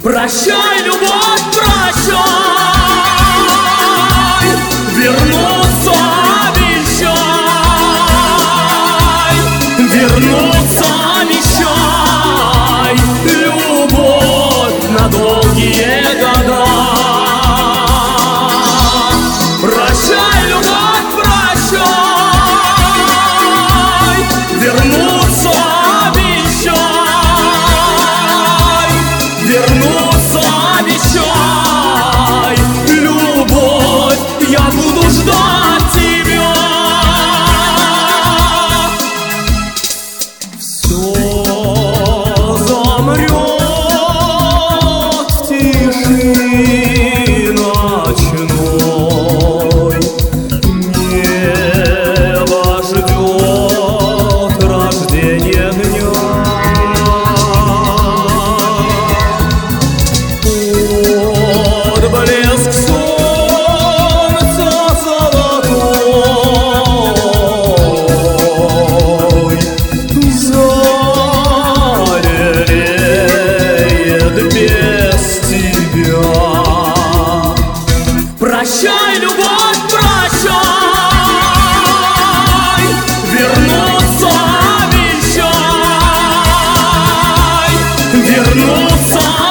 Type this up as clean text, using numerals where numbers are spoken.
Прощай, любовь, прощай, вернуться обещай, вернуться обещай, любовь на долгие года. Прощай, любовь, прощай, вернуться обещай, вернуться обещай, любовь, я буду ждать тебя. Все замрет в тиши ночной, небо ждет рождения дня. Отблеск солнца золотой заревеет без тебя. Прощай, любовь, прощай, вернуться обещай, вернуться